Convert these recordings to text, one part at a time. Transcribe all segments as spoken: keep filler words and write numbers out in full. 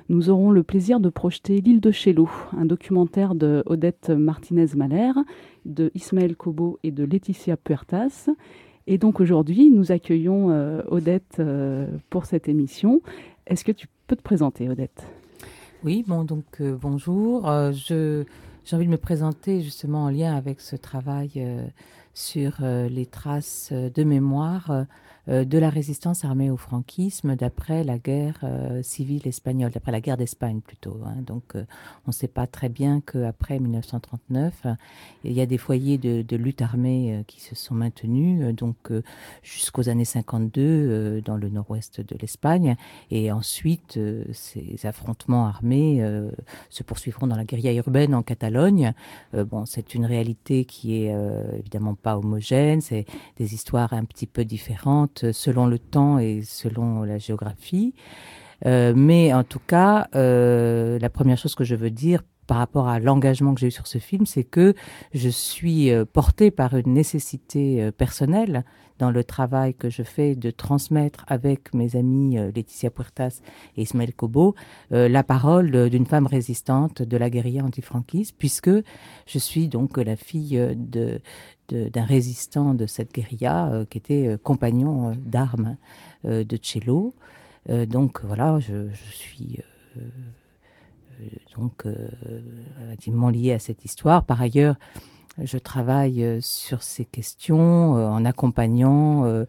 nous aurons le plaisir de projeter L'île de Chello, un documentaire de Odette Martinez-Mahler, de Ismaël Cobo et de Laetitia Puertas. Et donc aujourd'hui, nous accueillons euh, Odette euh, pour cette émission. Est-ce que tu peux te présenter, Odette ? Oui, bon, donc euh, bonjour. Euh, je, j'ai envie de me présenter justement en lien avec ce travail euh, sur euh, les traces euh, de mémoire euh, de la résistance armée au franquisme d'après la guerre euh, civile espagnole, d'après la guerre d'Espagne plutôt. Hein. Donc euh, on ne sait pas très bien qu'après mille neuf cent trente-neuf, euh, il y a des foyers de, de lutte armée euh, qui se sont maintenus, euh, donc euh, jusqu'aux années cinquante-deux euh, dans le nord-ouest de l'Espagne. Et ensuite, euh, ces affrontements armés euh, se poursuivront dans la guérilla urbaine en Catalogne. Euh, bon, c'est une réalité qui est euh, évidemment pas homogène. C'est des histoires un petit peu différentes selon le temps et selon la géographie. Euh, mais en tout cas, euh, la première chose que je veux dire par rapport à l'engagement que j'ai eu sur ce film, c'est que je suis euh, portée par une nécessité euh, personnelle dans le travail que je fais de transmettre avec mes amis euh, Laetitia Puertas et Ismaël Cobo euh, la parole euh, d'une femme résistante de la guérilla antifranquiste, puisque je suis donc la fille euh, de, de, d'un résistant de cette guérilla euh, qui était euh, compagnon euh, d'armes euh, de Chello. Euh, donc voilà, je, je suis euh, euh, donc euh, intimement liée à cette histoire. Par ailleurs, je travaille euh, sur ces questions euh, en accompagnant euh,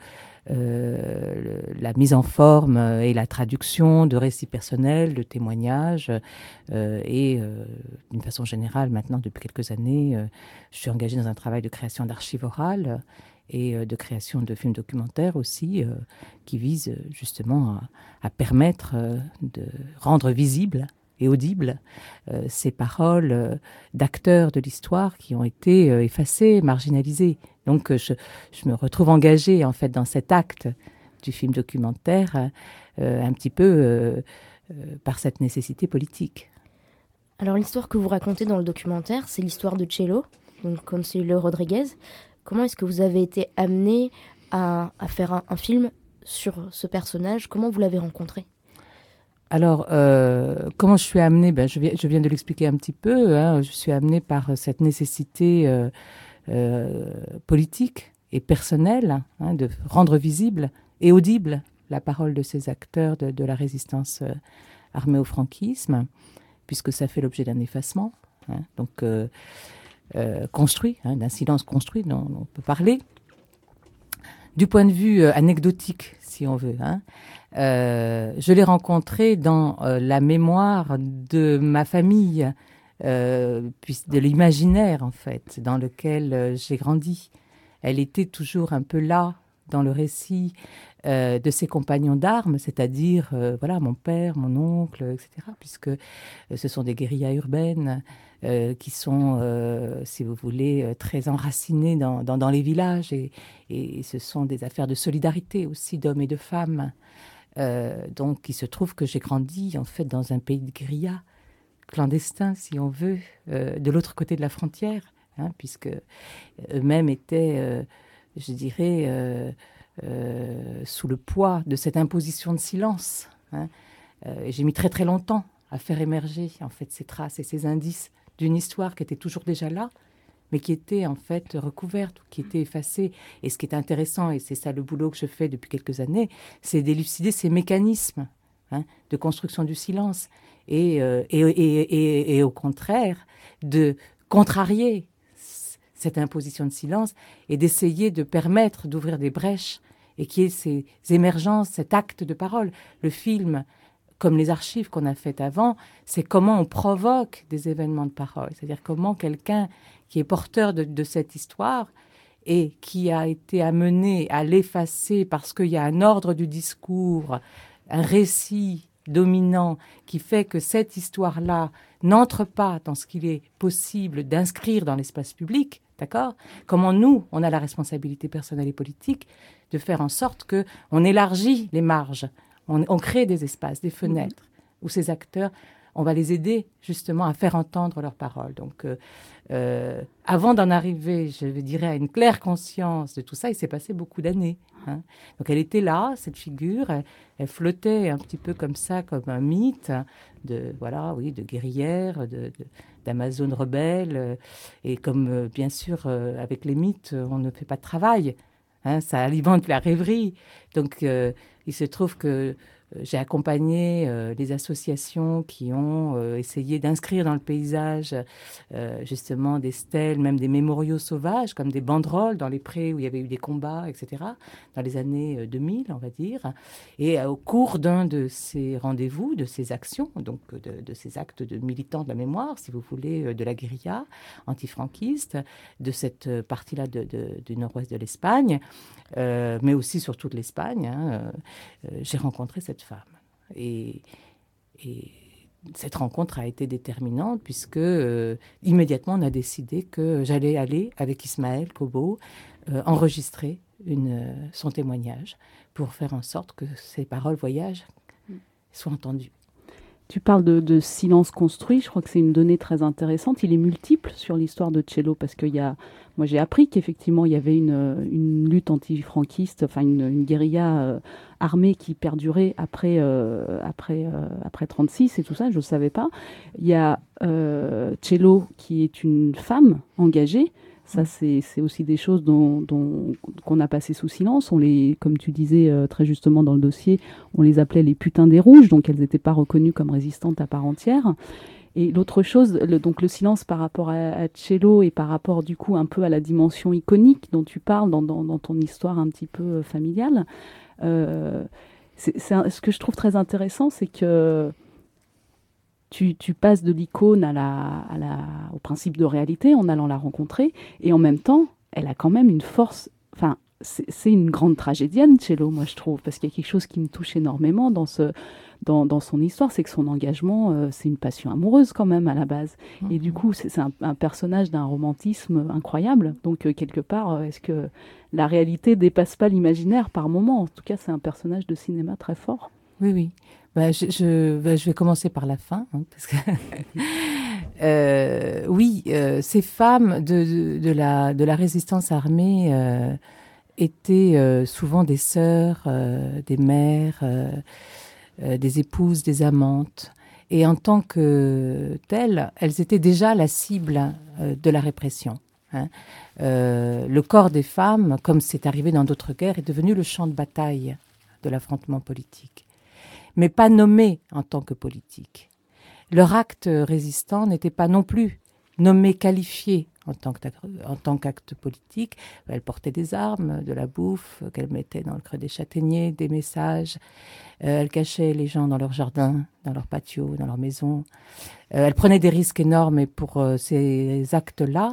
euh, le, la mise en forme euh, et la traduction de récits personnels, de témoignages. Euh, et euh, d'une façon générale, maintenant, depuis quelques années, euh, je suis engagée dans un travail de création d'archives orales et euh, de création de films documentaires aussi, euh, qui visent justement à, à permettre euh, de rendre visible et audible euh, ces paroles euh, d'acteurs de l'histoire qui ont été euh, effacés, marginalisés. Donc euh, je, je me retrouve engagée en fait dans cet acte du film documentaire euh, un petit peu euh, euh, par cette nécessité politique. Alors l'histoire que vous racontez dans le documentaire, c'est l'histoire de Chello, donc Consuelo Rodriguez. Comment est-ce que vous avez été amené à, à faire un, un film sur ce personnage ? Comment vous l'avez rencontré ? Alors, euh, comment je suis amenée ? Ben, je, viens, je viens de l'expliquer un petit peu. Hein. Je suis amenée par cette nécessité euh, euh, politique et personnelle hein, de rendre visible et audible la parole de ces acteurs de, de la résistance euh, armée au franquisme, puisque ça fait l'objet d'un effacement, hein, donc euh, euh, construit, hein, d'un silence construit dont, dont on peut parler. Du point de vue euh, anecdotique, si on veut, hein, euh, je l'ai rencontrée dans euh, la mémoire de ma famille, euh, puis de l'imaginaire en fait, dans lequel euh, j'ai grandi. Elle était toujours un peu là dans le récit euh, de ses compagnons d'armes, c'est-à-dire euh, voilà mon père, mon oncle, et cetera. Puisque euh, ce sont des guérillas urbaines euh, qui sont, euh, si vous voulez, euh, très enracinées dans, dans, dans les villages et, et ce sont des affaires de solidarité aussi d'hommes et de femmes. Euh, donc il se trouve que j'ai grandi en fait dans un pays de guérilla clandestin, si on veut, euh, de l'autre côté de la frontière, hein, puisque eux-mêmes étaient, euh, je dirais, euh, euh, sous le poids de cette imposition de silence. Hein. Euh, et j'ai mis très très longtemps à faire émerger en fait ces traces et ces indices d'une histoire qui était toujours déjà là, mais qui était en fait recouverte, qui était effacée. Et ce qui est intéressant, et c'est ça le boulot que je fais depuis quelques années, c'est d'élucider ces mécanismes hein, de construction du silence et, euh, et, et, et, et au contraire de contrarier cette imposition de silence et d'essayer de permettre d'ouvrir des brèches et qu'il y ait ces émergences, cet acte de parole. Le film, comme les archives qu'on a faites avant, c'est comment on provoque des événements de parole. C'est-à-dire comment quelqu'un qui est porteur de, de cette histoire et qui a été amené à l'effacer parce qu'il y a un ordre du discours, un récit dominant qui fait que cette histoire-là n'entre pas dans ce qu'il est possible d'inscrire dans l'espace public, d'accord ? Comment nous, on a la responsabilité personnelle et politique de faire en sorte qu'on élargit les marges, on, on crée des espaces, des fenêtres, mmh. où ces acteurs, on va les aider justement à faire entendre leurs paroles. Donc, euh, euh, avant d'en arriver, je dirais, à une claire conscience de tout ça, il s'est passé beaucoup d'années. Hein. Donc elle était là, cette figure, elle, elle flottait un petit peu comme ça, comme un mythe de, voilà, oui, de guerrière, de, de, d'Amazone rebelle. Euh, et comme, euh, bien sûr, euh, avec les mythes, on ne fait pas de travail. Hein, ça alimente la rêverie. Donc, euh, il se trouve que euh, j'ai accompagné euh, les associations qui ont euh, essayé d'inscrire dans le paysage euh, justement des stèles, même des mémoriaux sauvages, comme des banderoles dans les prés où il y avait eu des combats, et cetera, dans les années deux mille, on va dire. Et euh, au cours d'un de ces rendez-vous, de ces actions, donc de, de ces actes de militants de la mémoire, si vous voulez, de la guérilla antifranquiste, de cette partie-là de, de, du nord-ouest de l'Espagne, euh, mais aussi sur toute l'Espagne, hein, euh, j'ai rencontré cette femme. Et, et cette rencontre a été déterminante puisque euh, immédiatement on a décidé que j'allais aller avec Ismaël Cobo euh, enregistrer une, euh, son témoignage pour faire en sorte que ses paroles voyagent soient entendues. Tu parles de, de silence construit, je crois que c'est une donnée très intéressante. Il est multiple sur l'histoire de Tchello parce que y a, moi j'ai appris qu'effectivement il y avait une, une lutte anti-franquiste, enfin une, une guérilla euh, armée qui perdurait après, euh, après, euh, après trente-six et tout ça, je ne savais pas. Il y a euh, Tchello qui est une femme engagée. Ça, c'est, c'est aussi des choses dont, dont, qu'on a passé sous silence. On les, comme tu disais euh, très justement dans le dossier, on les appelait les putains des rouges, donc elles n'étaient pas reconnues comme résistantes à part entière. Et l'autre chose, le, donc le silence par rapport à, à Tchello et par rapport du coup un peu à la dimension iconique dont tu parles dans, dans, dans ton histoire un petit peu familiale, euh, c'est, c'est un, ce que je trouve très intéressant, c'est que Tu, tu passes de l'icône à la, à la, au principe de réalité en allant la rencontrer. Et en même temps, elle a quand même une force... Enfin, c'est, c'est une grande tragédienne, Tchello, moi, je trouve. Parce qu'il y a quelque chose qui me touche énormément dans, ce, dans, dans son histoire. C'est que son engagement, euh, c'est une passion amoureuse quand même, à la base. Mmh. Et du coup, c'est, c'est un, un personnage d'un romantisme incroyable. Donc, euh, quelque part, euh, est-ce que la réalité dépasse pas l'imaginaire par moment? En tout cas, c'est un personnage de cinéma très fort. Oui, oui. Ben, je, je, ben, je vais commencer par la fin. Hein, parce que euh, oui, euh, ces femmes de, de, de, la, de la résistance armée euh, étaient euh, souvent des sœurs, euh, des mères, euh, euh, des épouses, des amantes. Et en tant que telles, elles étaient déjà la cible euh, de la répression. Hein. Euh, le corps des femmes, comme c'est arrivé dans d'autres guerres, est devenu le champ de bataille de l'affrontement politique, mais pas nommés en tant que politiques. Leur acte résistant n'était pas non plus nommé, qualifié en tant, que, en tant qu'acte politique. Elles portaient des armes, de la bouffe qu'elles mettaient dans le creux des châtaigniers, des messages. Euh, elles cachaient les gens dans leur jardin, dans leur patio, dans leur maison. Euh, elles prenaient des risques énormes et pour euh, ces actes-là,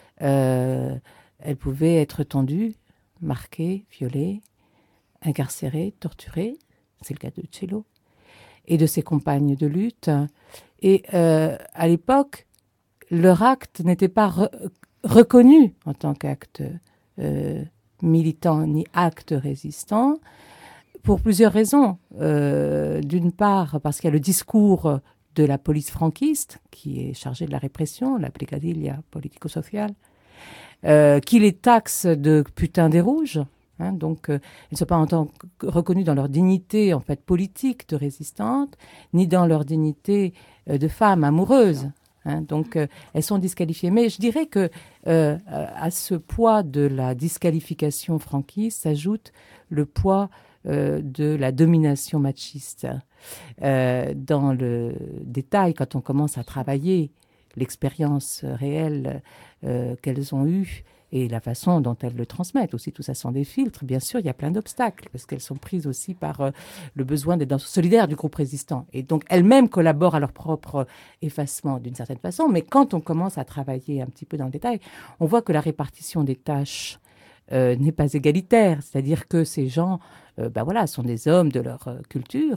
euh, elles pouvaient être tendues, marquées, violées, incarcérées, torturées. C'est le cas de Tchello et de ses compagnes de lutte. Et euh, à l'époque, leur acte n'était pas re- reconnu en tant qu'acte euh, militant ni acte résistant, pour plusieurs raisons. Euh, d'une part, parce qu'il y a le discours de la police franquiste, qui est chargée de la répression, la plicadilla politico-sociale, euh, qui les taxe de putains des rouges. Hein, donc, euh, elles ne sont pas en tant que reconnues dans leur dignité en fait politique de résistante, ni dans leur dignité euh, de femmes amoureuses. Hein, donc, euh, elles sont disqualifiées. Mais je dirais que euh, à ce poids de la disqualification franquiste s'ajoute le poids euh, de la domination machiste. Euh, dans le détail, quand on commence à travailler l'expérience réelle euh, qu'elles ont eue, et la façon dont elles le transmettent aussi, tout ça sont des filtres. Bien sûr, il y a plein d'obstacles, parce qu'elles sont prises aussi par euh, le besoin d'être solidaires du groupe résistant. Et donc, elles-mêmes collaborent à leur propre effacement d'une certaine façon. Mais quand on commence à travailler un petit peu dans le détail, on voit que la répartition des tâches euh, n'est pas égalitaire. C'est-à-dire que ces gens, euh, ben voilà, sont des hommes de leur euh, culture,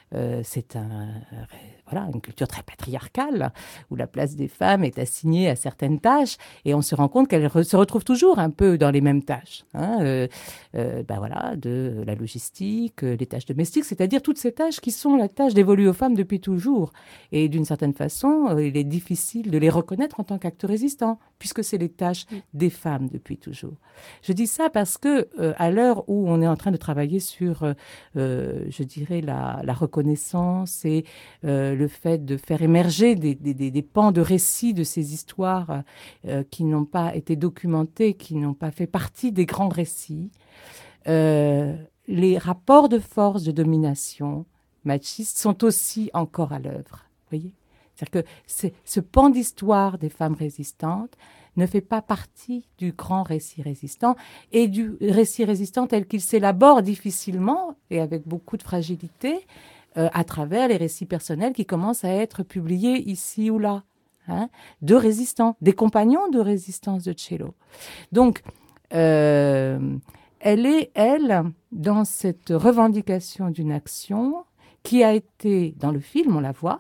euh, c'est un, euh, voilà, une culture très patriarcale, où la place des femmes est assignée à certaines tâches, et on se rend compte qu'elles re- se retrouvent toujours un peu dans les mêmes tâches. Hein, euh, euh, ben voilà, de la logistique, euh, les tâches domestiques, c'est-à-dire toutes ces tâches qui sont la tâche dévolue aux femmes depuis toujours. Et d'une certaine façon, euh, il est difficile de les reconnaître en tant qu'actes résistants, puisque c'est les tâches des femmes depuis toujours. Je dis ça parce que, euh, à l'heure où on est en train de travailler sur, euh, euh, je dirais, la, la reconnaissance et euh, le fait de faire émerger des, des, des, des pans de récits de ces histoires euh, qui n'ont pas été documentées, qui n'ont pas fait partie des grands récits, euh, les rapports de force, de domination machistes sont aussi encore à l'œuvre. Vous voyez ? C'est-à-dire que c'est, ce pan d'histoire des femmes résistantes ne fait pas partie du grand récit résistant et du récit résistant tel qu'il s'élabore difficilement et avec beaucoup de fragilité euh, à travers les récits personnels qui commencent à être publiés ici ou là, hein, de résistants, des compagnons de résistance de Cello. Donc, euh, elle est, elle, dans cette revendication d'une action qui a été, dans le film, on la voit,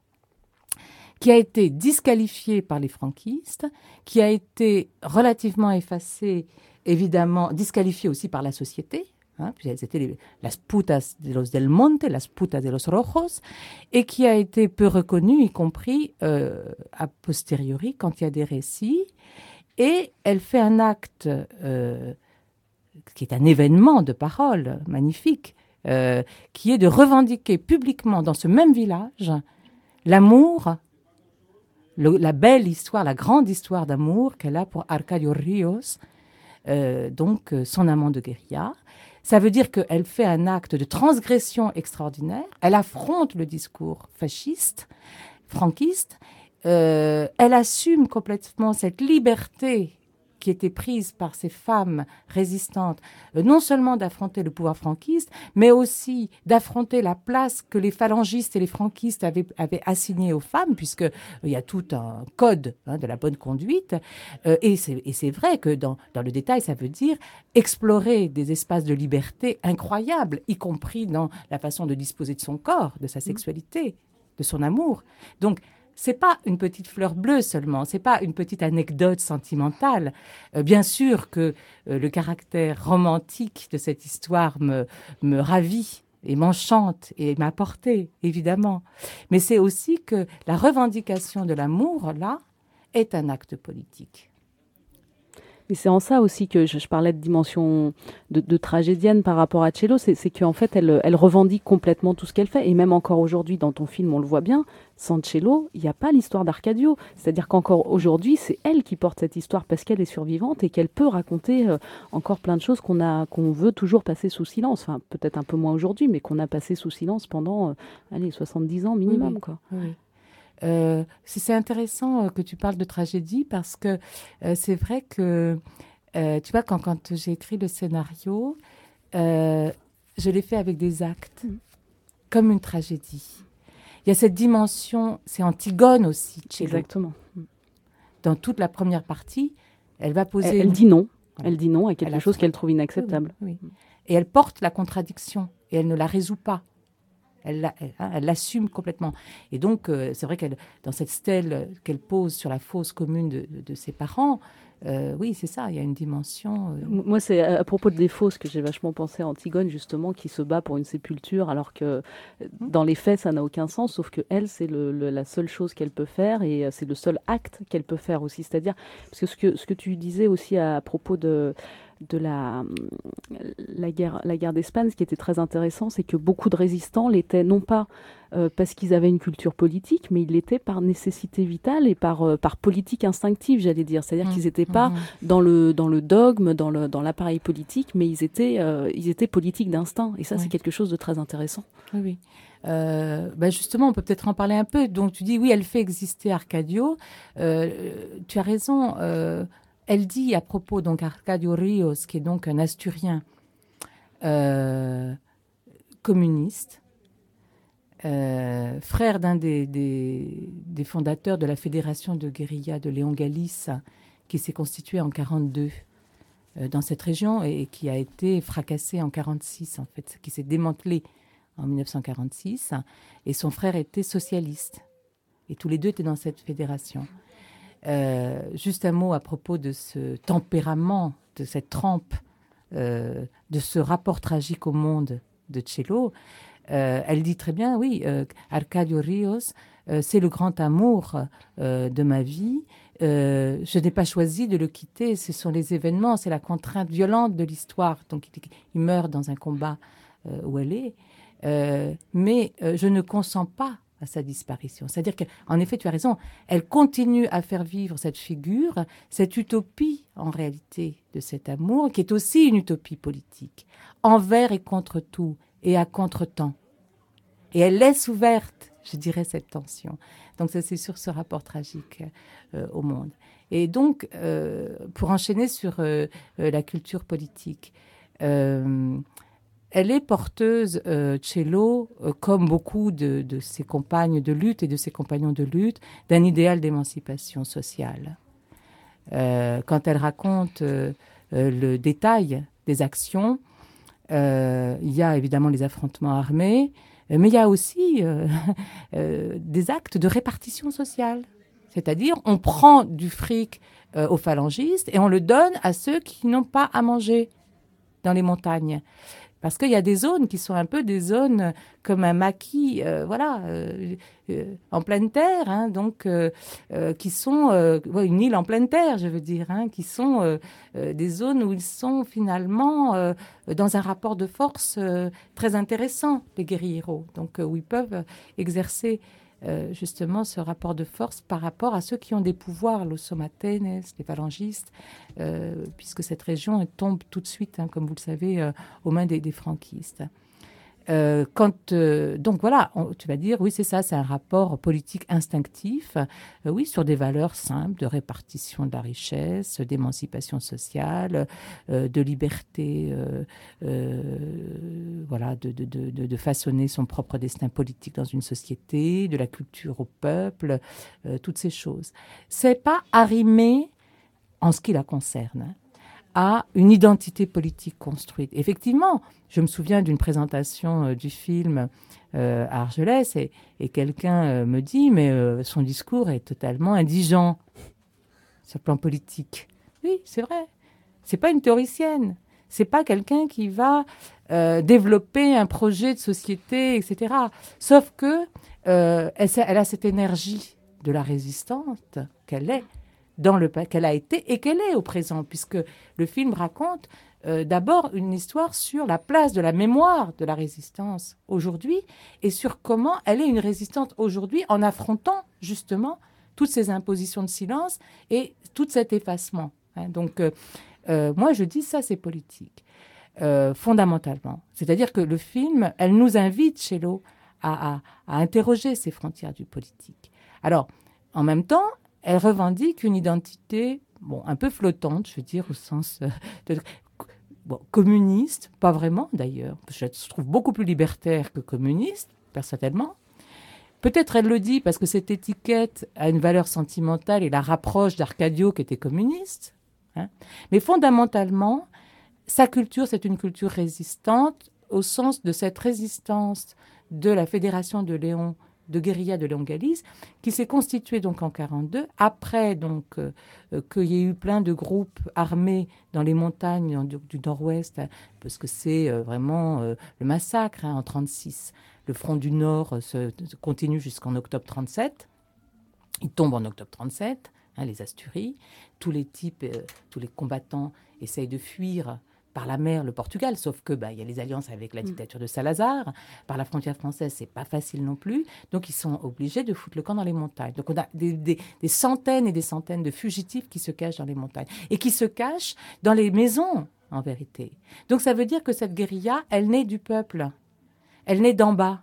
qui a été disqualifiée par les franquistes, qui a été relativement effacée, évidemment, disqualifiée aussi par la société, hein, puisqu'elles étaient les, las putas de los del monte, las putas de los rojos, et qui a été peu reconnue, y compris euh, a posteriori, quand il y a des récits. Et elle fait un acte euh, qui est un événement de parole magnifique, euh, qui est de revendiquer publiquement dans ce même village l'amour, le, la belle histoire, la grande histoire d'amour qu'elle a pour Arcadio Ríos, euh, donc euh, son amant de guérilla. Ça veut dire qu'elle fait un acte de transgression extraordinaire, elle affronte le discours fasciste, franquiste, euh, elle assume complètement cette liberté qui était prise par ces femmes résistantes, euh, non seulement d'affronter le pouvoir franquiste, mais aussi d'affronter la place que les phalangistes et les franquistes avaient, avaient assignée aux femmes, puisqu'il euh, y a tout un code hein, de la bonne conduite. Euh, et, c'est, et c'est vrai que dans, dans le détail, ça veut dire explorer des espaces de liberté incroyables, y compris dans la façon de disposer de son corps, de sa sexualité, de son amour. Donc, c'est pas une petite fleur bleue seulement, c'est pas une petite anecdote sentimentale. Euh, bien sûr que euh, le caractère romantique de cette histoire me, me ravit et m'enchante et m'a porté, évidemment. Mais c'est aussi que la revendication de l'amour, là, est un acte politique. Et c'est en ça aussi que je, je parlais de dimension de, de tragédienne par rapport à Cello, c'est, c'est qu'en fait, elle, elle revendique complètement tout ce qu'elle fait. Et même encore aujourd'hui, dans ton film, on le voit bien, sans Cello, il n'y a pas l'histoire d'Arcadio. C'est-à-dire qu'encore aujourd'hui, c'est elle qui porte cette histoire parce qu'elle est survivante et qu'elle peut raconter euh, encore plein de choses qu'on a, qu'on veut toujours passer sous silence. Enfin, peut-être un peu moins aujourd'hui, mais qu'on a passé sous silence pendant, euh, allez, soixante-dix ans minimum, oui, quoi. Oui. Euh, c'est intéressant euh, que tu parles de tragédie parce que euh, c'est vrai que, euh, tu vois, quand, quand j'ai écrit le scénario, euh, je l'ai fait avec des actes, mmh. comme une tragédie. Il y a cette dimension, c'est Antigone aussi. Cello. Exactement. Dans toute la première partie, elle va poser... Elle, elle une... dit non. Elle dit non à quelque elle chose a... qu'elle trouve inacceptable. Oui, oui. Et elle porte la contradiction et elle ne la résout pas. Elle, la, elle, hein, elle l'assume complètement. Et donc, euh, c'est vrai qu'elle, dans cette stèle qu'elle pose sur la fosse commune de, de, de ses parents, euh, oui, c'est ça, il y a une dimension... Euh... Moi, c'est à propos des fosses que j'ai vachement pensé à Antigone, justement, qui se bat pour une sépulture, alors que dans les faits, ça n'a aucun sens, sauf que elle, c'est le, le, la seule chose qu'elle peut faire, et c'est le seul acte qu'elle peut faire aussi. C'est-à-dire, parce que ce que, ce que tu disais aussi à, à propos de... de la, la guerre, la guerre d'Espagne, ce qui était très intéressant, c'est que beaucoup de résistants l'étaient non pas euh, parce qu'ils avaient une culture politique, mais ils l'étaient par nécessité vitale et par, euh, par politique instinctive, j'allais dire. C'est-à-dire mmh, qu'ils n'étaient pas mmh. dans, le, dans le dogme, dans, le, dans l'appareil politique, mais ils étaient, euh, ils étaient politiques d'instinct. Et ça, oui. c'est quelque chose de très intéressant. Oui, oui. Euh, bah justement, on peut peut-être en parler un peu. Donc, tu dis, oui, elle fait exister Arcadio. Euh, tu as raison. Euh, Elle dit à propos donc Arcadio Ríos, qui est donc un Asturien euh, communiste, euh, frère d'un des, des, des fondateurs de la fédération de guérilla de Léon Galis, qui s'est constituée en quarante-deux euh, dans cette région et, et qui a été fracassée en quarante-six, en fait, qui s'est démantelée en dix-neuf cent quarante-six, et son frère était socialiste. Et tous les deux étaient dans cette fédération. Euh, juste un mot à propos de ce tempérament, de cette trempe, euh, de ce rapport tragique au monde de Cello. Euh, elle dit très bien, oui, euh, Arcadio Ríos, euh, c'est le grand amour euh, de ma vie. Euh, je n'ai pas choisi de le quitter, ce sont les événements, c'est la contrainte violente de l'histoire. Donc il, il meurt dans un combat euh, où elle est. Euh, mais euh, je ne consens pas à sa disparition. C'est-à-dire qu'en effet, tu as raison, elle continue à faire vivre cette figure, cette utopie en réalité de cet amour, qui est aussi une utopie politique, envers et contre tout, et à contre-temps. Et elle laisse ouverte, je dirais, cette tension. Donc ça, c'est sur ce rapport tragique euh, au monde. Et donc, euh, pour enchaîner sur euh, euh, la culture politique, euh, elle est porteuse, euh, Cello, euh, comme beaucoup de, de ses compagnes de lutte et de ses compagnons de lutte, d'un idéal d'émancipation sociale. Euh, quand elle raconte euh, euh, le détail des actions, euh, il y a évidemment les affrontements armés, mais il y a aussi euh, euh, des actes de répartition sociale. C'est-à-dire, on prend du fric euh, aux phalangistes et on le donne à ceux qui n'ont pas à manger dans les montagnes. Parce qu'il y a des zones qui sont un peu des zones comme un maquis, euh, voilà, euh, euh, en pleine terre, hein, donc euh, euh, qui sont euh, ouais, une île en pleine terre, je veux dire, hein, qui sont euh, euh, des zones où ils sont finalement euh, dans un rapport de force euh, très intéressant, les guérilleros, donc euh, où ils peuvent exercer euh, justement ce rapport de force par rapport à ceux qui ont des pouvoirs, los somatenes, les phalangistes, euh, puisque cette région tombe tout de suite, hein, comme vous le savez, euh, aux mains des, des franquistes. Euh, quand, euh, donc voilà, on, tu vas dire, oui, c'est ça, c'est un rapport politique instinctif, euh, oui, sur des valeurs simples de répartition de la richesse, d'émancipation sociale, euh, de liberté, euh, euh, voilà, de, de, de, de façonner son propre destin politique dans une société, de la culture au peuple, euh, toutes ces choses. C'est pas arrimé, en ce qui la concerne, à une identité politique construite. Effectivement, je me souviens d'une présentation euh, du film euh, à Argelès et, et quelqu'un euh, me dit mais euh, son discours est totalement indigent sur le plan politique. Oui, c'est vrai. C'est pas une théoricienne. C'est pas quelqu'un qui va euh, développer un projet de société, et cetera. Sauf que euh, elle, elle a cette énergie de la résistante qu'elle est. Dans le qu'elle a été et qu'elle est au présent, puisque le film raconte euh, d'abord une histoire sur la place de la mémoire de la résistance aujourd'hui et sur comment elle est une résistante aujourd'hui en affrontant justement toutes ces impositions de silence et tout cet effacement. Hein. Donc, euh, euh, moi, je dis ça, c'est politique, euh, fondamentalement. C'est-à-dire que le film, elle nous invite, Cello, à, à, à interroger ces frontières du politique. Alors, en même temps, elle revendique une identité, bon, un peu flottante, je veux dire, au sens euh, de, bon, communiste, pas vraiment d'ailleurs. Je trouve beaucoup plus libertaire que communiste, personnellement. Peut-être elle le dit parce que cette étiquette a une valeur sentimentale et la rapproche d'Arcadio qui était communiste. Hein. Mais fondamentalement, sa culture, c'est une culture résistante au sens de cette résistance de la Fédération de Léon de guérilla de Léon Galis, qui s'est constituée donc en quarante-deux, après donc euh, euh, qu'il y ait eu plein de groupes armés dans les montagnes du, du nord-ouest, hein, parce que c'est euh, vraiment euh, le massacre hein, en trente-six. Le front du Nord euh, se, se continue jusqu'en octobre trente-sept. Il tombe en octobre trente-sept, hein, les Asturies. Tous les types, euh, tous les combattants essayent de fuir par la mer le Portugal, sauf que bah, y a les alliances avec la dictature de Salazar. Par la frontière française, c'est pas facile non plus. Donc, ils sont obligés de foutre le camp dans les montagnes. Donc, on a des, des, des centaines et des centaines de fugitifs qui se cachent dans les montagnes et qui se cachent dans les maisons, en vérité. Donc, ça veut dire que cette guérilla, elle naît du peuple. Elle naît d'en bas.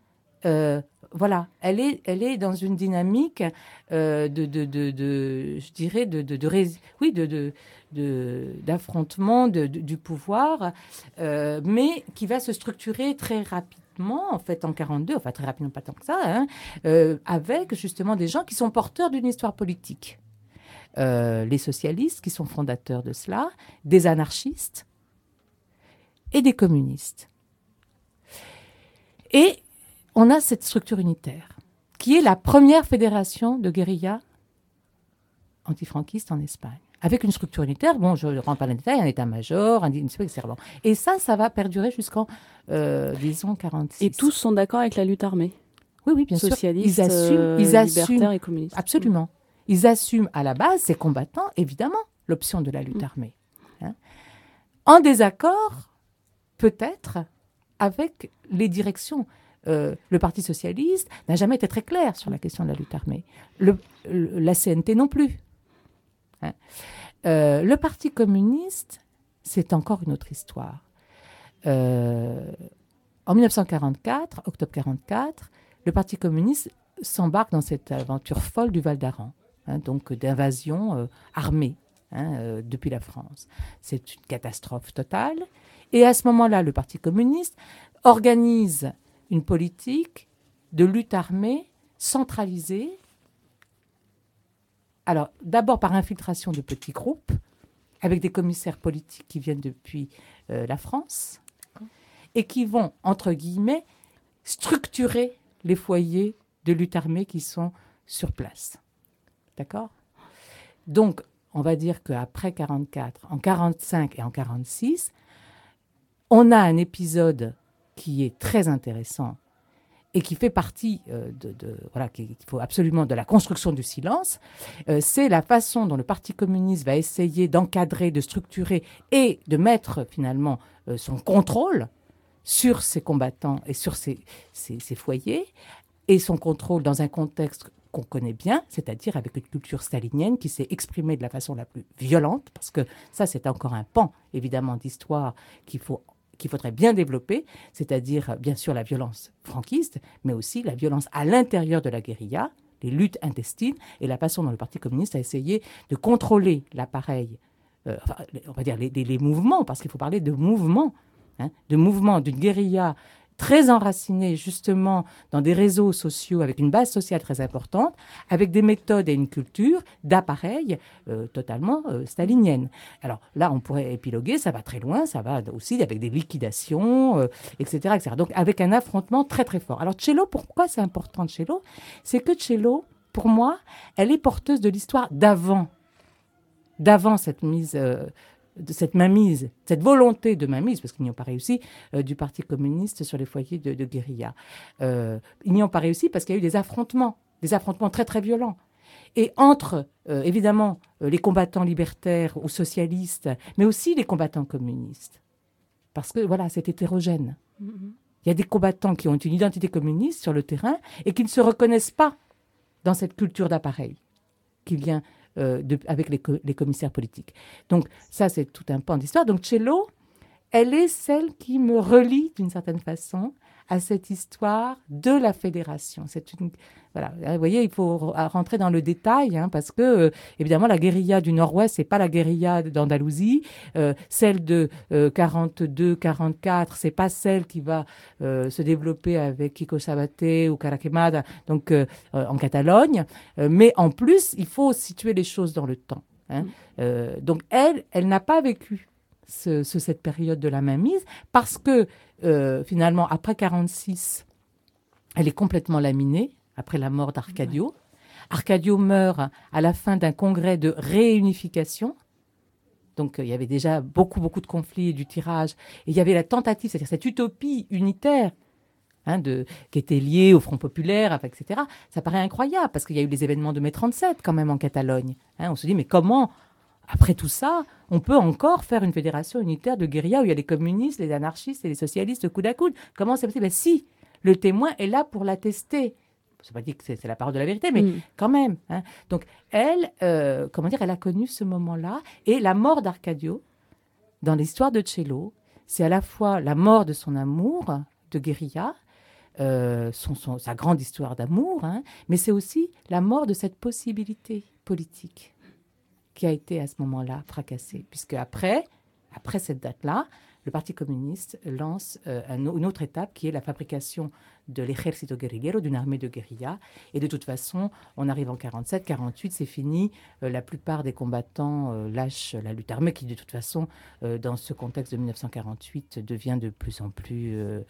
Euh, voilà, elle est, elle est dans une dynamique euh, de, de, de, de, je dirais, de, de, de, rés- oui, de, de, de, d'affrontement de, de, du pouvoir, euh, mais qui va se structurer très rapidement, en fait, en quarante-deux, enfin très rapidement, pas tant que ça, hein, euh, avec justement des gens qui sont porteurs d'une histoire politique. Euh, les socialistes, qui sont fondateurs de cela, des anarchistes et des communistes. Et on a cette structure unitaire, qui est la première fédération de guérilla antifranquiste en Espagne. Avec une structure unitaire, bon, je ne rentre pas dans les détails, un état-major, un et cetera. Et ça, ça va perdurer jusqu'en, euh, disons, quarante-six. Et tous sont d'accord avec la lutte armée? Oui, oui, bien Socialistes, sûr. Ils assument, euh, ils assument, libertaires et communistes. Absolument. Ils assument à la base, ces combattants, évidemment, l'option de la lutte mmh. armée. Hein. En désaccord, peut-être, avec les directions. Euh, le Parti socialiste n'a jamais été très clair sur la question de la lutte armée. Le, le, la C N T non plus. Hein. Euh, le Parti communiste, c'est encore une autre histoire. Euh, en dix-neuf cent quarante-quatre, octobre quarante-quatre, le Parti communiste s'embarque dans cette aventure folle du Val d'Aran, hein, donc d'invasion euh, armée hein, euh, depuis la France. C'est une catastrophe totale. Et à ce moment-là, le Parti communiste organise une politique de lutte armée centralisée. Alors, d'abord par infiltration de petits groupes, avec des commissaires politiques qui viennent depuis euh, la France, et qui vont, entre guillemets, structurer les foyers de lutte armée qui sont sur place. D'accord ? Donc, on va dire qu'après quarante-quatre, en quarante-cinq et en quarante-six, on a un épisode qui est très intéressant et qui fait partie euh, de, de voilà qu'il faut absolument de la construction du silence, euh, c'est la façon dont le Parti communiste va essayer d'encadrer, de structurer et de mettre finalement euh, son contrôle sur ses combattants et sur ses, ses, ses foyers, et son contrôle dans un contexte qu'on connaît bien, c'est-à-dire avec une culture stalinienne qui s'est exprimée de la façon la plus violente, parce que ça c'est encore un pan évidemment d'histoire qu'il faut qu'il faudrait bien développer, c'est-à-dire bien sûr la violence franquiste, mais aussi la violence à l'intérieur de la guérilla, les luttes intestines, et la façon dont le Parti communiste a essayé de contrôler l'appareil, euh, enfin, on va dire les, les, les mouvements, parce qu'il faut parler de mouvements, hein, de mouvements d'une guérilla très enracinée justement dans des réseaux sociaux avec une base sociale très importante, avec des méthodes et une culture d'appareil euh, totalement euh, stalinienne. Alors là, on pourrait épiloguer, ça va très loin, ça va aussi avec des liquidations, euh, et cetera, et cetera. Donc avec un affrontement très très fort. Alors Tchélo, pourquoi c'est important Tchélo ? C'est que Tchélo, pour moi, elle est porteuse de l'histoire d'avant, d'avant cette mise... Euh, de cette mainmise, cette volonté de mainmise, parce qu'ils n'y ont pas réussi, euh, du Parti communiste sur les foyers de, de guérilla. Euh, ils n'y ont pas réussi parce qu'il y a eu des affrontements, des affrontements très très violents. Et entre, euh, évidemment, euh, les combattants libertaires ou socialistes, mais aussi les combattants communistes. Parce que, voilà, c'est hétérogène. Mm-hmm. Il y a des combattants qui ont une identité communiste sur le terrain et qui ne se reconnaissent pas dans cette culture d'appareil qui vient... Euh, de, avec les, co- les commissaires politiques. Donc ça, c'est tout un pan d'histoire. Donc Tchélo, elle est celle qui me relie d'une certaine façon à cette histoire de la fédération. C'est une, voilà, vous voyez, il faut rentrer dans le détail, hein, parce que, euh, évidemment, la guérilla du Nord-Ouest, c'est pas la guérilla d'Andalousie. Euh, celle de euh, quarante-deux quarante-quatre, c'est pas celle qui va euh, se développer avec Kiko Sabaté ou Caraquemada, donc euh, euh, en Catalogne. Euh, mais en plus, il faut situer les choses dans le temps. Hein. Euh, donc elle, elle n'a pas vécu ce, ce, cette période de la mainmise parce que euh, finalement, après quarante-six, elle est complètement laminée après la mort d'Arcadio. Ouais. Arcadio meurt à la fin d'un congrès de réunification. Donc, euh, il y avait déjà beaucoup, beaucoup de conflits et du tirage. Et il y avait la tentative, c'est-à-dire cette utopie unitaire hein, de, qui était liée au Front populaire, et cetera. Ça paraît incroyable parce qu'il y a eu les événements de mai trente-sept quand même en Catalogne. Hein, on se dit, mais comment, après tout ça, on peut encore faire une fédération unitaire de guérilla où il y a les communistes, les anarchistes et les socialistes coude à coude? Comment c'est possible? Ben, si, le témoin est là pour l'attester. Je ne pas dire que c'est, c'est la parole de la vérité, mais mmh. quand même. Hein. Donc, elle, euh, comment dire, elle a connu ce moment-là. Et la mort d'Arcadio, dans l'histoire de Tchélo, c'est à la fois la mort de son amour de guérilla, euh, son, son, sa grande histoire d'amour, hein, mais c'est aussi la mort de cette possibilité politique qui a été à ce moment-là fracassée. Puisque après, après cette date-là, le Parti communiste lance euh, un, une autre étape qui est la fabrication de l'ejército guerrillero, d'une armée de guérilla. Et de toute façon, on arrive en quarante-sept, quarante-huit, c'est fini. Euh, la plupart des combattants euh, lâchent la lutte armée qui, de toute façon, euh, dans ce contexte de dix-neuf cent quarante-huit, devient de plus en plus... Euh,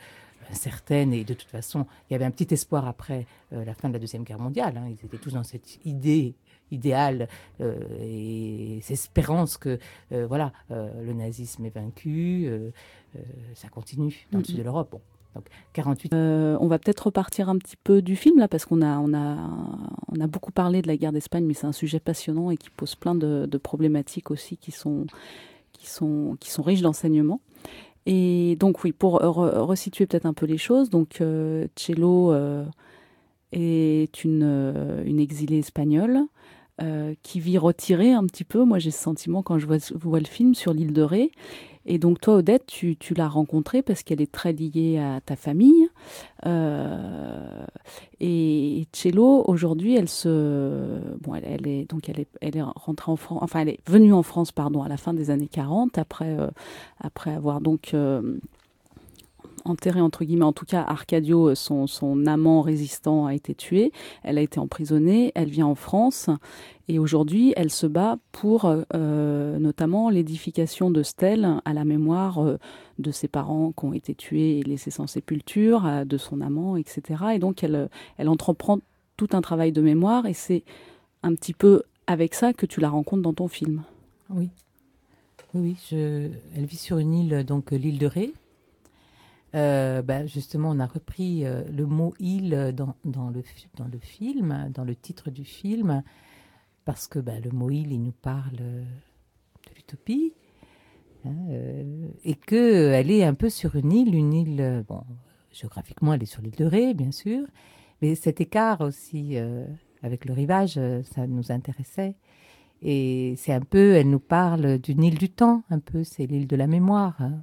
incertaine, et de toute façon, il y avait un petit espoir après euh, la fin de la Deuxième Guerre mondiale. Hein. Ils étaient tous dans cette idée idéale euh, et cette espérance que euh, voilà, euh, le nazisme est vaincu, euh, euh, ça continue dans mm-hmm. le sud de l'Europe. Bon. Donc, quarante-huit Euh, on va peut-être repartir un petit peu du film là, parce qu'on a, on a, on a beaucoup parlé de la guerre d'Espagne, mais c'est un sujet passionnant et qui pose plein de, de problématiques aussi qui sont, qui sont, qui sont riches d'enseignements. Et donc oui, pour re- resituer peut-être un peu les choses, donc euh, Txelo euh, est une, euh, une exilée espagnole euh, qui vit retirée un petit peu. Moi j'ai ce sentiment quand je vois, vois le film sur l'île de Ré. Et donc toi, Odette, tu, tu l'as rencontrée parce qu'elle est très liée à ta famille. Euh, et Txelo, aujourd'hui, elle se, bon, elle, elle est donc elle est, elle est rentrée en France, enfin elle est venue en France, pardon, à la fin des années quarante, après, euh, après avoir donc euh, enterré entre guillemets, en tout cas Arcadio, son, son amant résistant a été tué. Elle a été emprisonnée. Elle vient en France. Et aujourd'hui, elle se bat pour euh, notamment l'édification de stèles à la mémoire euh, de ses parents qui ont été tués et laissés sans sépulture, euh, de son amant, et cetera. Et donc, elle, elle entreprend tout un travail de mémoire et c'est un petit peu avec ça que tu la rencontres dans ton film. Oui, oui, oui. Je... Elle vit sur une île, donc l'île de Ré. Euh, ben justement, on a repris euh, le mot île dans, dans, le, dans le film, dans le titre du film. Parce que bah, le mot île, il nous parle de l'utopie, hein, euh, et qu'elle est un peu sur une île, une île, bon, géographiquement, elle est sur l'île de Ré, bien sûr, mais cet écart aussi euh, avec le rivage, ça nous intéressait. Et c'est un peu, elle nous parle d'une île du temps, un peu, c'est l'île de la mémoire, hein,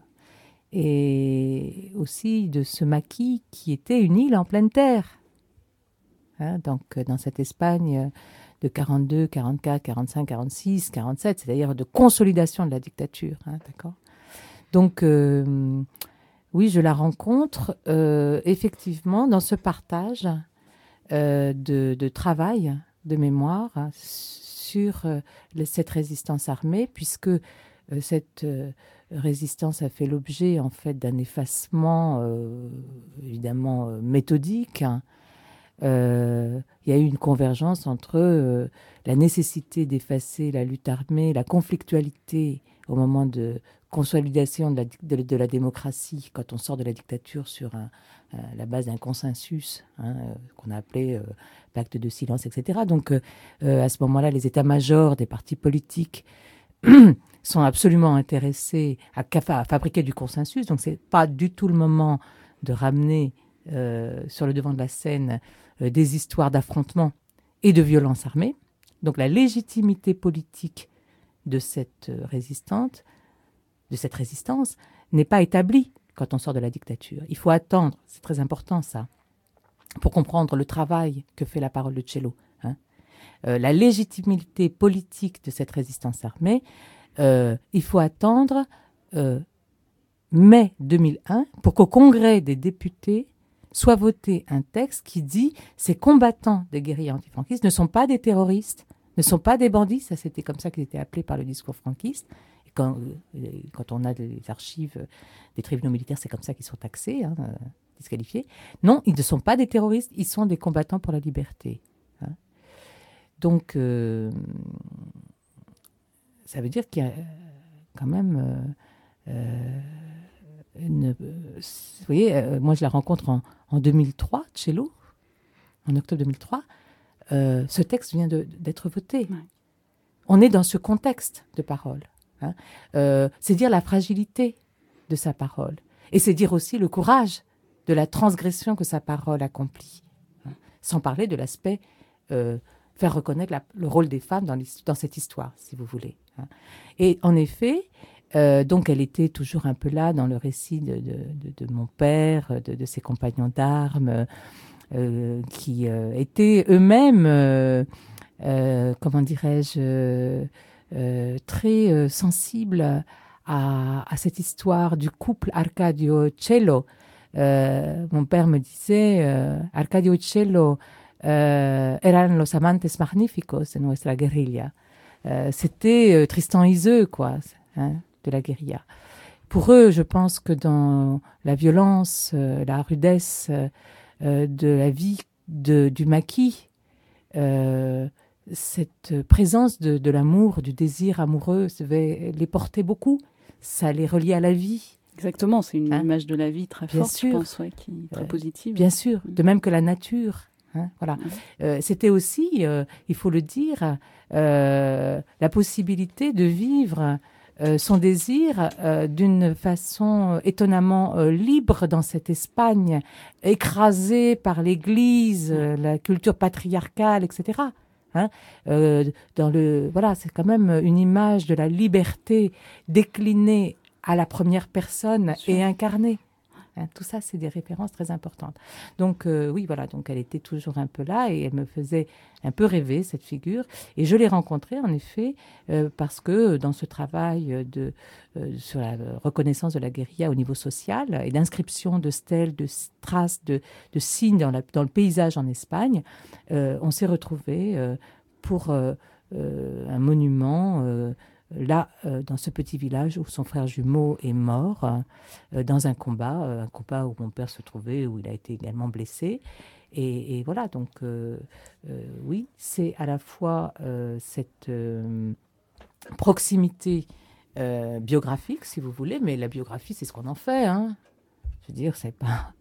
et aussi de ce maquis qui était une île en pleine terre. Hein, donc, dans cette Espagne de quarante-deux, quarante-quatre, quarante-cinq, quarante-six, quarante-sept, c'est-à-dire de consolidation de la dictature. Hein, d'accord. Donc, euh, oui, je la rencontre euh, effectivement dans ce partage euh, de, de travail, de mémoire hein, sur euh, cette résistance armée, puisque euh, cette euh, résistance a fait l'objet en fait d'un effacement euh, évidemment euh, méthodique. Hein. Euh, il y a eu une convergence entre euh, la nécessité d'effacer la lutte armée, la conflictualité au moment de consolidation de la, de, de la démocratie, quand on sort de la dictature sur un, euh, la base d'un consensus, hein, euh, qu'on a appelé euh, pacte de silence, et cetera. Donc, euh, euh, à ce moment-là, les états-majors des partis politiques sont absolument intéressés à, à fabriquer du consensus. Donc, ce n'est pas du tout le moment de ramener euh, sur le devant de la scène euh, des histoires d'affrontements et de violences armées. Donc, la légitimité politique de cette résistante, de cette résistance, n'est pas établie quand on sort de la dictature. Il faut attendre, c'est très important ça, pour comprendre le travail que fait la parole de Txelo. Hein. Euh, la légitimité politique de cette résistance armée, euh, il faut attendre euh, mai deux mille un pour qu'au Congrès des députés soit voté un texte qui dit « Ces combattants des guérillas antifranquistes ne sont pas des terroristes, ne sont pas des bandits », ça c'était comme ça qu'ils étaient appelés par le discours franquiste. Et quand, euh, quand on a des archives des tribunaux militaires, c'est comme ça qu'ils sont taxés, hein, euh, disqualifiés. Non, ils ne sont pas des terroristes, ils sont des combattants pour la liberté. Hein. Donc, euh, ça veut dire qu'il y a quand même... Euh, euh, une, vous voyez, euh, moi je la rencontre en, en deux mille trois, Txelo, en octobre deux mille trois. Euh, ce texte vient de, d'être voté. Ouais. On est dans ce contexte de parole. Hein. Euh, c'est dire la fragilité de sa parole. Et c'est dire aussi le courage de la transgression que sa parole accomplit. Hein. Sans parler de l'aspect euh, faire reconnaître la, le rôle des femmes dans, dans cette histoire, si vous voulez. Hein. Et en effet, euh, donc elle était toujours un peu là dans le récit de, de, de, de mon père, de, de ses compagnons d'armes, euh, qui euh, étaient eux-mêmes, euh, euh, comment dirais-je, euh, Euh, très euh, sensible à, à cette histoire du couple Arcadio-Txelo. Euh, mon père me disait euh, Arcadio y Txelo euh, eran los amantes magníficos de nuestra guerrilla. Euh, c'était euh, Tristan Iseux, quoi, hein, de la guérilla. pour eux, je pense que dans la violence, euh, la rudesse euh, de la vie de, du maquis, euh, cette présence de, de l'amour, du désir amoureux, devait les porter beaucoup. Ça les reliait à la vie. Exactement, c'est une hein? image de la vie très Bien forte, sûr. je pense, ouais, qui est très euh, positive. Bien sûr, de même que la nature. Hein, voilà. Mmh. Euh, c'était aussi, euh, il faut le dire, euh, la possibilité de vivre euh, son désir euh, d'une façon étonnamment euh, libre dans cette Espagne, écrasée par l'Église, euh, la culture patriarcale, et cetera. Hein, euh, dans le, voilà, c'est quand même une image de la liberté déclinée à la première personne et incarnée. Hein, tout ça, c'est des références très importantes. Donc, euh, oui, voilà, donc elle était toujours un peu là et elle me faisait un peu rêver, cette figure. Et je l'ai rencontrée, en effet, euh, parce que dans ce travail de, euh, sur la reconnaissance de la guérilla au niveau social et d'inscription de stèles, de traces, de, de signes dans, la, dans le paysage en Espagne, euh, on s'est retrouvés euh, pour euh, euh, un monument euh, là, euh, dans ce petit village où son frère jumeau est mort, euh, dans un combat, euh, un combat où mon père se trouvait, où il a été également blessé. Et, et voilà, donc, euh, euh, oui, c'est à la fois euh, cette euh, proximité euh, biographique, si vous voulez, mais la biographie, c'est ce qu'on en fait. Hein. Je veux dire, c'est pas...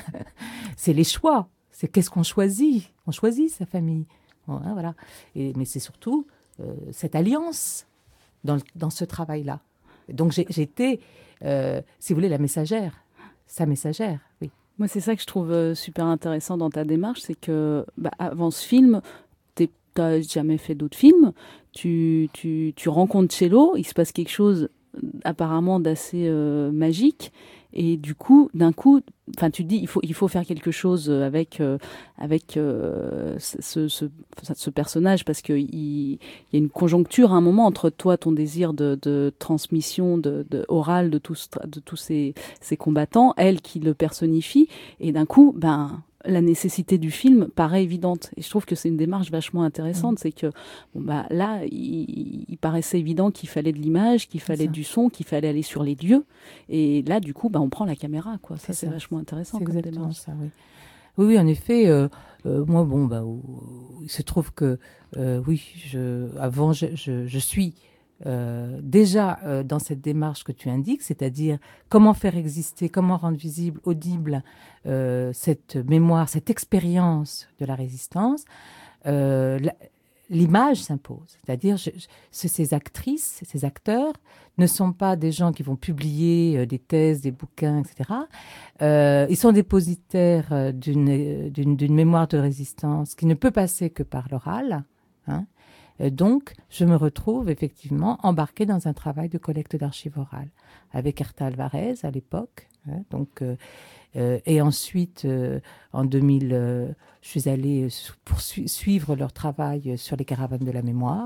c'est les choix. C'est qu'est-ce qu'on choisit. On choisit sa famille. Bon, hein, voilà. Et, mais c'est surtout euh, cette alliance Dans, dans ce travail-là. Donc j'ai, j'ai été, euh, si vous voulez, la messagère, sa messagère, oui. Moi, c'est ça que je trouve super intéressant dans ta démarche, c'est que bah, avant ce film, tu n'as jamais fait d'autres films, tu, tu, tu rencontres Cello, il se passe quelque chose apparemment d'assez euh, magique, et du coup, d'un coup, enfin, tu te dis, il faut, il faut faire quelque chose avec, euh, avec euh, ce, ce, ce personnage, parce qu'il il y a une conjoncture à un moment entre toi, ton désir de, de transmission de, de orale de tous, de tous ces, ces combattants, elle qui le personnifie, et d'un coup, ben, la nécessité du film paraît évidente. Et je trouve que c'est une démarche vachement intéressante. Mmh. C'est que bon, bah, là, il, il paraissait évident qu'il fallait de l'image, qu'il fallait du son, qu'il fallait aller sur les lieux. Et là, du coup, bah, on prend la caméra. Quoi. Ça, c'est, c'est vachement intéressant c'est comme exactement démarche. Ça, oui. Oui, oui, en effet. Euh, euh, moi, bon, bah, euh, il se trouve que, euh, oui, je, avant, je, je, je suis... Euh, déjà euh, dans cette démarche que tu indiques, c'est-à-dire comment faire exister, comment rendre visible, audible euh, cette mémoire, cette expérience de la résistance, euh, la, l'image s'impose. C'est-à-dire je, je, ces actrices, ces acteurs ne sont pas des gens qui vont publier euh, des thèses, des bouquins, et cetera. Euh, ils sont dépositaires euh, d'une, d'une, d'une mémoire de résistance qui ne peut passer que par l'oral, hein. Donc, je me retrouve effectivement embarquée dans un travail de collecte d'archives orales avec Herta Alvarez à l'époque. Hein, donc, euh, euh, et ensuite, euh, en deux mille, euh, je suis allée poursuivre leur travail sur les caravanes de la mémoire.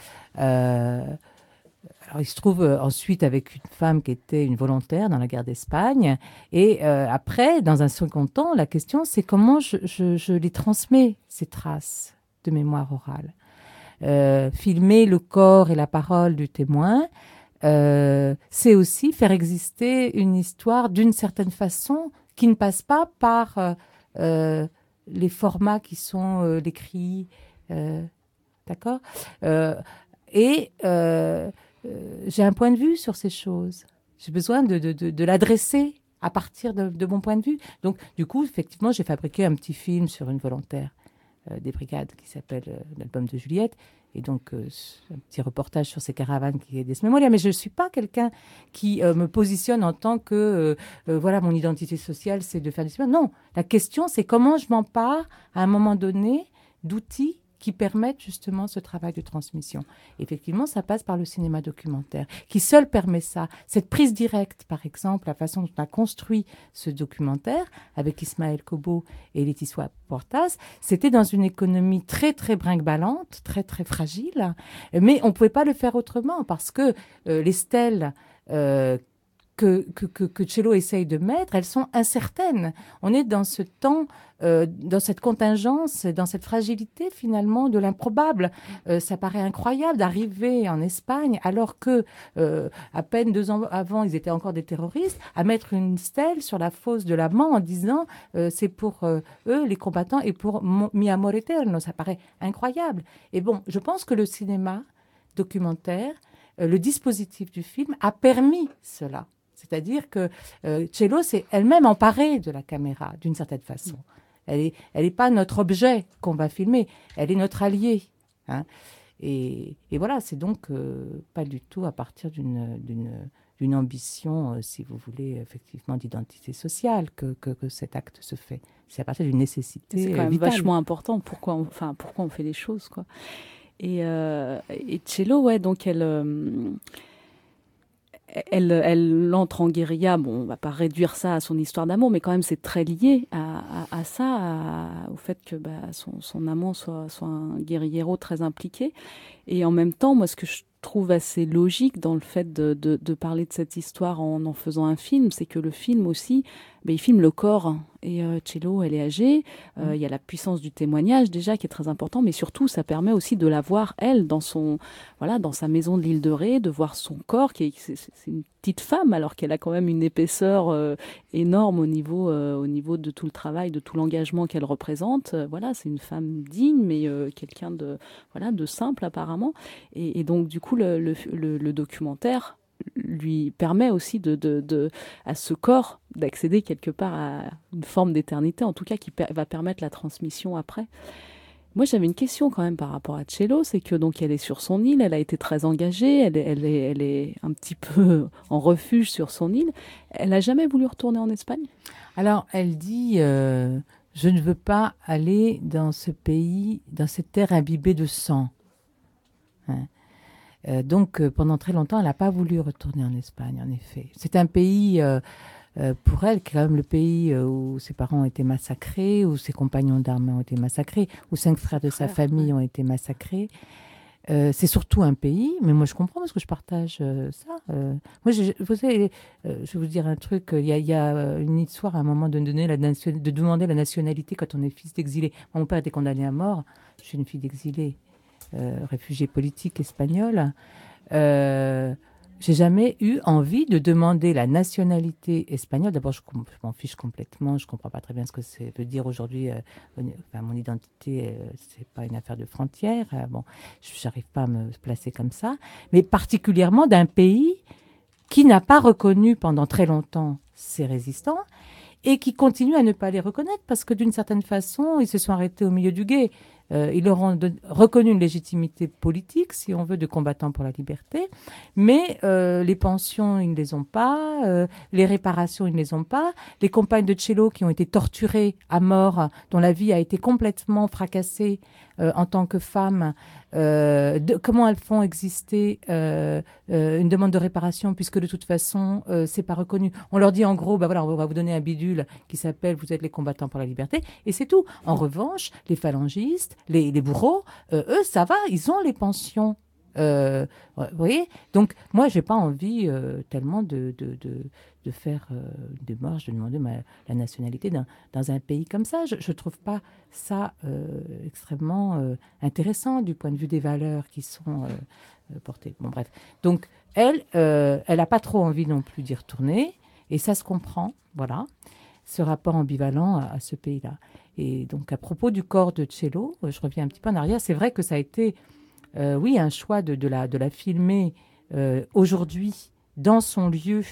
Euh, alors, il se trouve euh, ensuite avec une femme qui était une volontaire dans la guerre d'Espagne. Et euh, après, dans un second temps, la question, c'est comment je, je, je les transmets, ces traces de mémoire orale. Euh, filmer le corps et la parole du témoin, euh, c'est aussi faire exister une histoire d'une certaine façon qui ne passe pas par euh, euh, les formats qui sont euh, l'écrit, euh, d'accord euh, Et euh, euh, j'ai un point de vue sur ces choses. J'ai besoin de, de, de, de l'adresser à partir de, de mon point de vue. Donc, du coup, effectivement, j'ai fabriqué un petit film sur une volontaire Euh, des brigades qui s'appelle euh, l'album de Juliette, et donc euh, un petit reportage sur ces caravanes qui est des mémorial. Mais je ne suis pas quelqu'un qui euh, me positionne en tant que euh, euh, voilà, mon identité sociale, c'est de faire des... Non, la question, c'est comment je m'empare à un moment donné d'outils qui permettent justement ce travail de transmission. Effectivement, ça passe par le cinéma documentaire, qui seul permet ça. Cette prise directe, par exemple, la façon dont on a construit ce documentaire avec Ismaël Cobo et Laetitia Puertas, c'était dans une économie très, très brinque-ballante, très, très fragile, mais on ne pouvait pas le faire autrement parce que euh, les stèles euh, que, que, que, que Cello essaye de mettre, elles sont incertaines. On est dans ce temps, euh, dans cette contingence, dans cette fragilité finalement de l'improbable. Euh, ça paraît incroyable d'arriver en Espagne alors que euh, à peine deux ans avant, ils étaient encore des terroristes, à mettre une stèle sur la fosse de la Mans en disant euh, c'est pour euh, eux, les combattants, et pour Mi amor eterno. Ça paraît incroyable. Et bon, je pense que le cinéma documentaire, euh, le dispositif du film a permis cela. C'est-à-dire que euh, Cello s'est elle-même emparée de la caméra, d'une certaine façon. Elle n'est elle est pas notre objet qu'on va filmer, elle est notre allié. Hein. Et, et voilà, c'est donc euh, pas du tout à partir d'une, d'une, d'une ambition, euh, si vous voulez, effectivement, d'identité sociale que, que, que cet acte se fait. C'est à partir d'une nécessité vitale. C'est quand même vitale. vachement important pourquoi on, enfin, pourquoi on fait les choses, quoi. Et, euh, et Cello, ouais, donc elle, euh, elle, elle entre en guérilla. Bon, on va pas réduire ça à son histoire d'amour, mais quand même, c'est très lié à, à, à ça, à, au fait que bah, son, son amant soit, soit un guérillero très impliqué. Et en même temps, moi, ce que je trouve assez logique dans le fait de, de, de parler de cette histoire en en faisant un film, c'est que le film aussi, ben, il filme le corps. Et euh, Cello, elle est âgée. Il euh, y a la puissance du témoignage déjà qui est très important, mais surtout, ça permet aussi de la voir, elle, dans son, voilà, dans sa maison de l'île de Ré, de voir son corps, qui est, c'est, c'est une petite femme, alors qu'elle a quand même une épaisseur euh, énorme au niveau, euh, au niveau de tout le travail, de tout l'engagement qu'elle représente. Euh, voilà, c'est une femme digne, mais euh, quelqu'un de, voilà, de simple apparemment. Et, et donc, du coup, le, le, le, le documentaire lui permet aussi de, de, de, à ce corps d'accéder quelque part à une forme d'éternité, en tout cas qui per- va permettre la transmission après. Moi, j'avais une question quand même par rapport à Cello, c'est que donc elle est sur son île, elle a été très engagée, elle est, elle est, elle est un petit peu en refuge sur son île. Elle n'a jamais voulu retourner en Espagne ? Alors, elle dit euh, je ne veux pas aller dans ce pays, dans cette terre imbibée de sang. Hein. Euh, donc, euh, pendant très longtemps, elle n'a pas voulu retourner en Espagne, en effet. C'est un pays, euh, euh, pour elle, qui est quand même le pays euh, où ses parents ont été massacrés, où ses compagnons d'armes ont été massacrés, où cinq frères de sa famille ont été massacrés. Euh, c'est surtout un pays, mais moi je comprends parce que je partage euh, ça. Euh, moi, je, vous savez, euh, je vais vous dire un truc. Il y a, il y a une histoire à un moment de, donner la nation, de demander la nationalité quand on est fils d'exilé. Mon père était condamné à mort. Je suis une fille d'exilé. Euh, réfugié politique espagnol, euh, j'ai jamais eu envie de demander la nationalité espagnole. D'abord, je, je m'en fiche complètement. Je comprends pas très bien ce que ça veut dire aujourd'hui. Euh, enfin, mon identité, euh, c'est pas une affaire de frontières. Euh, bon, j'arrive pas à me placer comme ça. Mais particulièrement d'un pays qui n'a pas reconnu pendant très longtemps ses résistants et qui continue à ne pas les reconnaître parce que d'une certaine façon, ils se sont arrêtés au milieu du gué. Euh, ils leur ont de, reconnu une légitimité politique, si on veut, de combattants pour la liberté, mais euh, les pensions, ils ne les ont pas, euh, les réparations, ils ne les ont pas, les compagnes de Cello qui ont été torturées à mort, dont la vie a été complètement fracassée euh, en tant que femmes, euh, de, comment elles font exister euh, euh, une demande de réparation, puisque de toute façon, euh, c'est pas reconnu. On leur dit en gros, bah voilà, on va vous donner un bidule qui s'appelle « Vous êtes les combattants pour la liberté », et c'est tout. En revanche, les phalangistes, Les, les bourreaux, euh, eux, ça va, ils ont les pensions. Euh, vous voyez ? Donc, moi, je n'ai pas envie euh, tellement de, de, de, de faire euh, une démarche, de demander ma, la nationalité dans, dans un pays comme ça. Je ne trouve pas ça euh, extrêmement euh, intéressant du point de vue des valeurs qui sont euh, portées. Bon, bref. Donc, elle, euh, elle n'a pas trop envie non plus d'y retourner. Et ça se comprend, voilà, ce rapport ambivalent à, à ce pays-là. Et donc, à propos du corps de Cello, je reviens un petit peu en arrière, c'est vrai que ça a été, euh, oui, un choix de, de, la, de la filmer euh, aujourd'hui dans son lieu,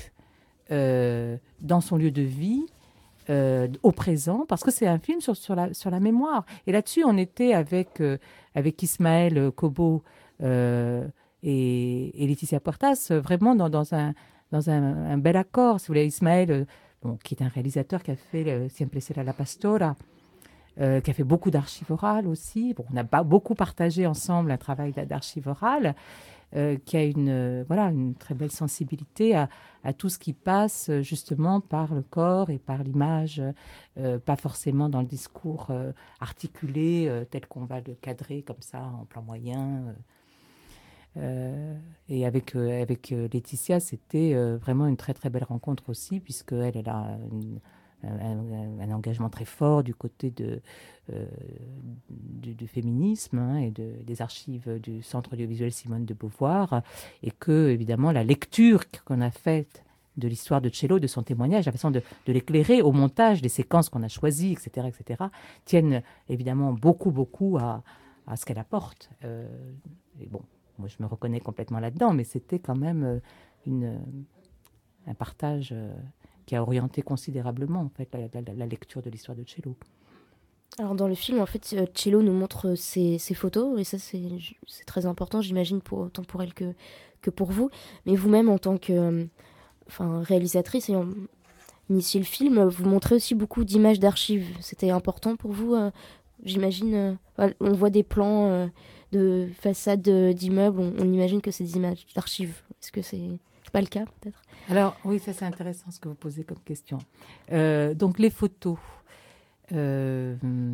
euh, dans son lieu de vie, euh, au présent, parce que c'est un film sur, sur, la, sur la mémoire. Et là-dessus, on était avec, euh, avec Ismaël Cobo euh, et, et Laetitia Puertas, vraiment dans, dans, un, dans un, un bel accord. Si vous voulez, Ismaël, euh, bon, qui est un réalisateur qui a fait euh, Siempre será la Pastora, Euh, qui a fait beaucoup d'archives orales aussi. Bon, on a pas beaucoup partagé ensemble un travail d'archives orales, euh, qui a une, euh, voilà, une très belle sensibilité à, à tout ce qui passe justement par le corps et par l'image, euh, pas forcément dans le discours euh, articulé euh, tel qu'on va le cadrer comme ça en plan moyen. Euh, Euh, et avec, euh, avec euh, Laetitia, c'était euh, vraiment une très très belle rencontre aussi, puisqu'elle elle a une, un, un, un engagement très fort du côté de, euh, du, du féminisme hein, et de, des archives du Centre audiovisuel Simone de Beauvoir, et que, évidemment, la lecture qu'on a faite de l'histoire de Cello, de son témoignage, la façon de, de l'éclairer au montage, des séquences qu'on a choisies, et cetera, et cetera, tiennent évidemment beaucoup, beaucoup à, à ce qu'elle apporte. Euh, et bon, moi, je me reconnais complètement là-dedans, mais c'était quand même une, un partage qui a orienté considérablement en fait, la, la, la lecture de l'histoire de Cello. Alors dans le film, en fait, Cello nous montre ses, ses photos, et ça c'est, c'est très important, j'imagine, pour, autant pour elle que, que pour vous. Mais vous-même, en tant que enfin, réalisatrice, ayant initié le film, vous montrez aussi beaucoup d'images d'archives. C'était important pour vous, euh, j'imagine. Euh, on voit des plans euh, de façades d'immeubles, on, on imagine que c'est des images d'archives. Est-ce que c'est, c'est pas le cas, peut-être ? Alors oui, ça c'est intéressant ce que vous posez comme question. Euh, donc les photos. Euh,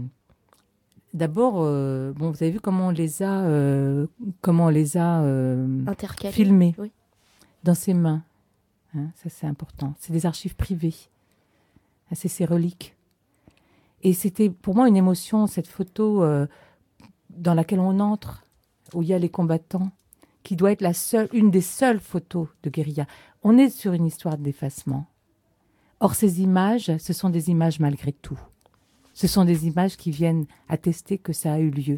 d'abord, euh, bon, vous avez vu comment on les a, euh, comment on les a euh, filmées oui. Dans ses mains. Hein, ça c'est important. C'est des archives privées. Hein, c'est ses reliques. Et c'était pour moi une émotion cette photo euh, dans laquelle on entre, où il y a les combattants, qui doit être la seule, une des seules photos de guérilla. On est sur une histoire d'effacement. Or ces images, ce sont des images malgré tout. Ce sont des images qui viennent attester que ça a eu lieu.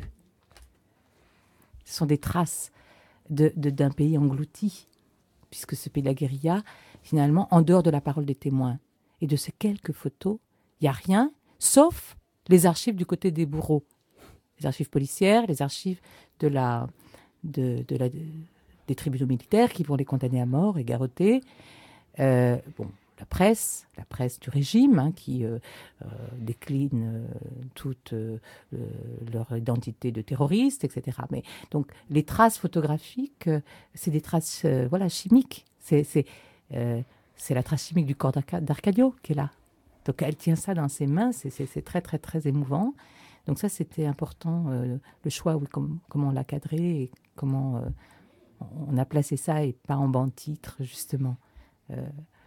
Ce sont des traces de, de, d'un pays englouti, puisque ce pays de la guérilla, finalement, en dehors de la parole des témoins et de ces quelques photos, il n'y a rien, sauf les archives du côté des bourreaux. Les archives policières, les archives de la, de, de la, de, des tribunaux militaires qui vont les condamner à mort et garrotter. Euh, bon. La presse, la presse du régime, hein, qui euh, euh, décline euh, toute euh, leur identité de terroriste, et cetera. Mais donc les traces photographiques, euh, c'est des traces, euh, voilà, chimiques. C'est c'est euh, c'est la trace chimique du corps d'Arca- d'Arcadio qui est là. Donc elle tient ça dans ses mains. C'est c'est, c'est très très très émouvant. Donc ça c'était important, euh, le choix, oui, com- comment on l'a cadré et comment euh, on a placé ça et pas en banc-titre justement. Euh,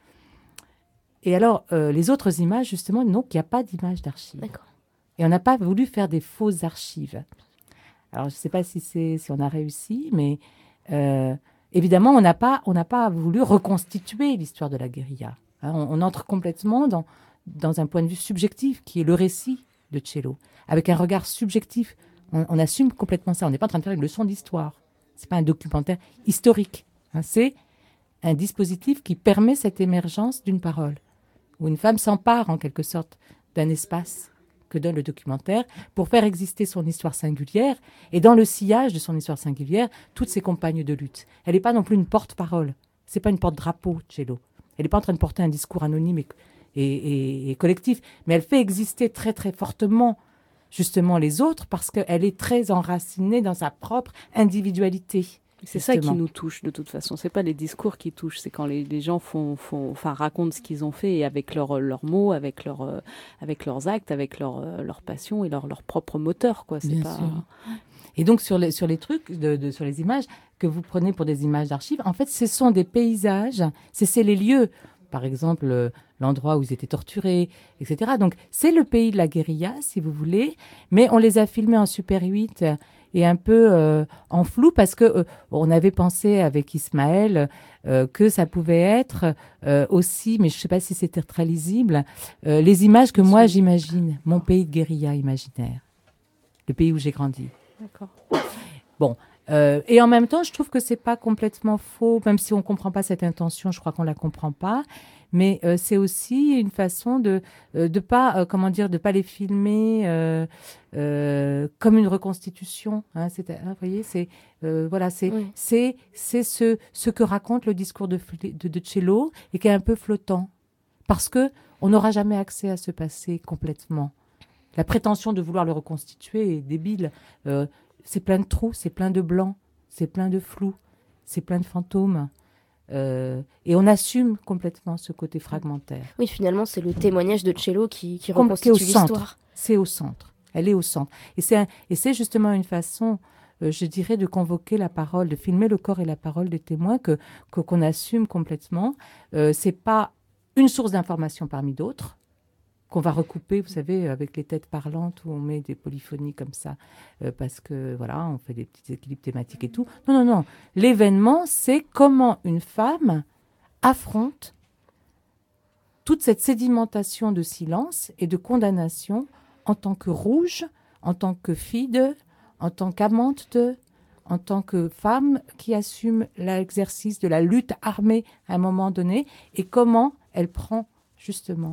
Et alors, euh, les autres images, justement, non, il n'y a pas d'image d'archives. D'accord. Et on n'a pas voulu faire des fausses archives. Alors, je ne sais pas si, c'est, si on a réussi, mais euh, évidemment, on n'a pas, on n'a pas voulu reconstituer l'histoire de la guérilla. Hein, on, on entre complètement dans, dans un point de vue subjectif, qui est le récit de Cello, avec un regard subjectif. On, on assume complètement ça. On n'est pas en train de faire une leçon d'histoire. Ce n'est pas un documentaire historique. Hein, c'est un dispositif qui permet cette émergence d'une parole, où une femme s'empare en quelque sorte d'un espace que donne le documentaire pour faire exister son histoire singulière et dans le sillage de son histoire singulière, toutes ses compagnes de lutte. Elle n'est pas non plus une porte-parole, c'est pas une porte-drapeau, Cello. Elle n'est pas en train de porter un discours anonyme et, et, et, et collectif, mais elle fait exister très très fortement justement les autres parce qu'elle est très enracinée dans sa propre individualité. C'est ça qui nous touche de toute façon. C'est pas les discours qui touchent, c'est quand les, les gens font, font, enfin racontent ce qu'ils ont fait et avec leurs leurs mots, avec leurs euh, avec leurs actes, avec leur euh, leur passion et leur leur propre moteur, quoi. C'est Bien pas. Sûr. Et donc sur les sur les trucs de, de sur les images que vous prenez pour des images d'archives, en fait, ce sont des paysages. C'est c'est les lieux. Par exemple, euh, l'endroit où ils étaient torturés, et cetera. Donc c'est le pays de la guérilla, si vous voulez, mais on les a filmés en Super huit. Et un peu euh, en flou parce que euh, on avait pensé avec Ismaël euh, que ça pouvait être euh, aussi, mais je ne sais pas si c'était très lisible, euh, les images que moi j'imagine, mon pays de guérilla imaginaire, le pays où j'ai grandi. D'accord. Bon, euh, et en même temps, je trouve que c'est pas complètement faux, même si on comprend pas cette intention, je crois qu'on la comprend pas. Mais euh, c'est aussi une façon de euh, de pas euh, comment dire de pas les filmer euh, euh, comme une reconstitution. Hein, c'est, hein, vous voyez, c'est euh, voilà, c'est oui. c'est c'est ce ce que raconte le discours de de, de Cello et qui est un peu flottant parce que on n'aura jamais accès à ce passé complètement. La prétention de vouloir le reconstituer est débile. Euh, c'est plein de trous, c'est plein de blancs, c'est plein de flou, c'est plein de fantômes. Euh, et on assume complètement ce côté fragmentaire. Oui, finalement, c'est le témoignage de Cello qui, qui reconstitue au l'histoire. Centre. C'est au centre. Elle est au centre. Et c'est, un, et c'est justement une façon euh, je dirais, de convoquer la parole, de filmer le corps et la parole des témoins, que, que, qu'on assume complètement. Euh, c'est pas une source d'information parmi d'autres, qu'on va recouper, vous savez, avec les têtes parlantes où on met des polyphonies comme ça, euh, parce que, voilà, on fait des petits équilibres thématiques et tout. Non, non, non. L'événement, c'est comment une femme affronte toute cette sédimentation de silence et de condamnation en tant que rouge, en tant que fille de, en tant qu'amante de, en tant que femme qui assume l'exercice de la lutte armée à un moment donné, et comment elle prend justement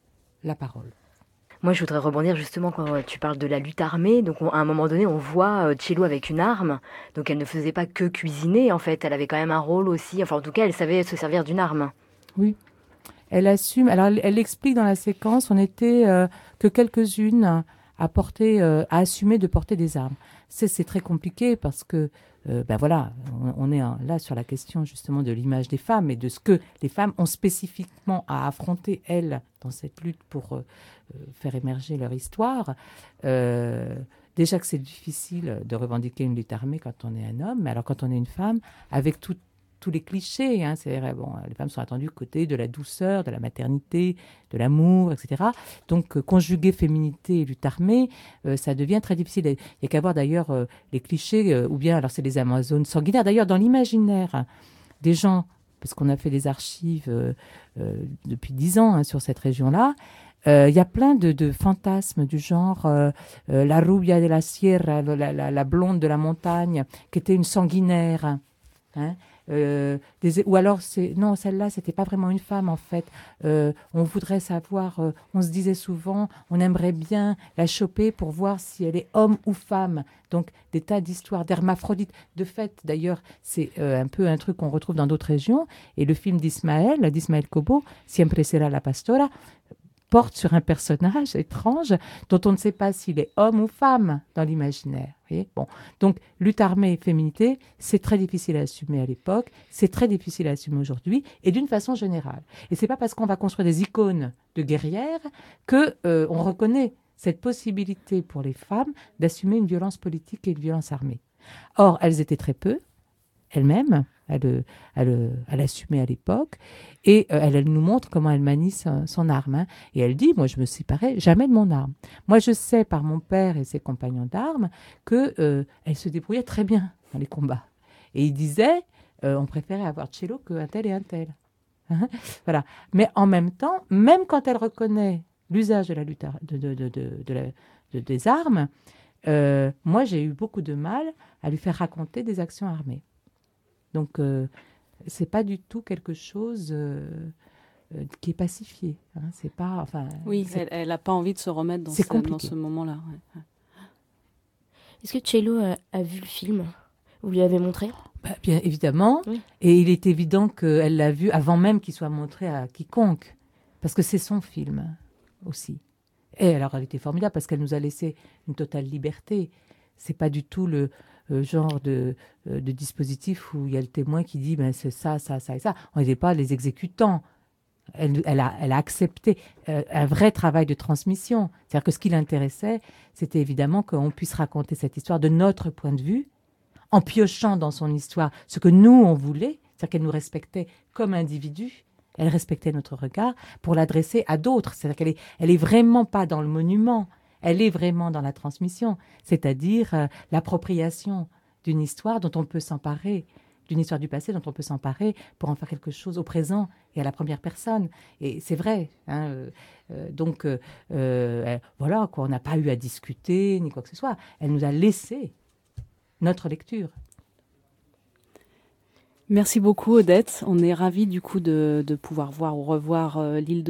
la parole. Moi, je voudrais rebondir justement quand tu parles de la lutte armée. Donc, on, à un moment donné, on voit Cello avec une arme. Donc, elle ne faisait pas que cuisiner, en fait. Elle avait quand même un rôle aussi. Enfin, en tout cas, elle savait se servir d'une arme. Oui. Elle assume. Alors, elle, elle explique dans la séquence, on n'était euh, que quelques-unes à porter, euh, à assumer de porter des armes. C'est, c'est très compliqué parce que, euh, ben voilà, on, on est là sur la question justement de l'image des femmes et de ce que les femmes ont spécifiquement à affronter, elles, dans cette lutte pour euh, faire émerger leur histoire. Euh, déjà que c'est difficile de revendiquer une lutte armée quand on est un homme, mais alors quand on est une femme, avec tout tous les clichés, hein, c'est vrai, bon, les femmes sont attendues côté de la douceur, de la maternité, de l'amour, et cetera. Donc, euh, conjuguer féminité et lutte armée, euh, ça devient très difficile. Il n'y a qu'à voir d'ailleurs euh, les clichés, euh, ou bien, alors c'est les Amazones sanguinaires. D'ailleurs, dans l'imaginaire hein, des gens, parce qu'on a fait des archives euh, euh, depuis dix ans hein, sur cette région-là, il euh, y a plein de, de fantasmes du genre euh, euh, la rubia de la sierra, la, la, la blonde de la montagne, qui était une sanguinaire, hein. Euh, des, ou alors c'est non celle-là c'était pas vraiment une femme en fait euh, on voudrait savoir euh, on se disait souvent on aimerait bien la choper pour voir si elle est homme ou femme, donc des tas d'histoires d'hermaphrodites de fait d'ailleurs c'est euh, un peu un truc qu'on retrouve dans d'autres régions, et le film d'Ismaël d'Ismaël Cobo, Siempre Será la Pastora, porte sur un personnage étrange dont on ne sait pas s'il est homme ou femme dans l'imaginaire. Bon. Donc, lutte armée et féminité, c'est très difficile à assumer à l'époque, c'est très difficile à assumer aujourd'hui, et d'une façon générale. Et c'est pas parce qu'on va construire des icônes de guerrières qu'on euh, reconnaît cette possibilité pour les femmes d'assumer une violence politique et une violence armée. Or, elles étaient très peu, elles-mêmes, elle, elle, elle assumait à l'époque, et euh, elle, elle nous montre comment elle manie son, son arme. Hein. Et elle dit, moi je me séparais jamais de mon arme. Moi je sais par mon père et ses compagnons d'armes qu'elle euh, se débrouillait très bien dans les combats. Et il disait, euh, on préférait avoir Cello qu'un tel et un tel. Hein. Voilà. Mais en même temps, même quand elle reconnaît l'usage de la lutte de, de, de, de, de la, de, des armes, euh, moi j'ai eu beaucoup de mal à lui faire raconter des actions armées. Donc, euh, c'est pas du tout quelque chose euh, euh, qui est pacifié. Hein. C'est pas, enfin, oui, c'est... elle n'a pas envie de se remettre dans, ce, dans ce moment-là. Ouais. Est-ce que Cello a, a vu le film? Vous lui avez montré? Bah, bien évidemment. Oui. Et il est évident qu'elle l'a vu avant même qu'il soit montré à quiconque. Parce que c'est son film aussi. Et alors, elle était formidable parce qu'elle nous a laissé une totale liberté. C'est pas du tout le... Euh, genre de, euh, de dispositif où il y a le témoin qui dit ben, c'est ça, ça, ça et ça. On n'était pas les exécutants. Elle, elle, a, elle a accepté euh, un vrai travail de transmission. C'est-à-dire que ce qui l'intéressait, c'était évidemment qu'on puisse raconter cette histoire de notre point de vue, en piochant dans son histoire ce que nous, on voulait. C'est-à-dire qu'elle nous respectait comme individus. Elle respectait notre regard pour l'adresser à d'autres. C'est-à-dire qu'elle est, elle est vraiment pas dans le monument. Elle est vraiment dans la transmission, c'est-à-dire euh, l'appropriation d'une histoire dont on peut s'emparer, d'une histoire du passé dont on peut s'emparer pour en faire quelque chose au présent et à la première personne. Et c'est vrai. Hein, euh, euh, donc, euh, euh, voilà, quoi, on n'a pas eu à discuter ni quoi que ce soit. Elle nous a laissé notre lecture. Merci beaucoup, Odette. On est ravis du coup de, de pouvoir voir ou revoir euh, l'île de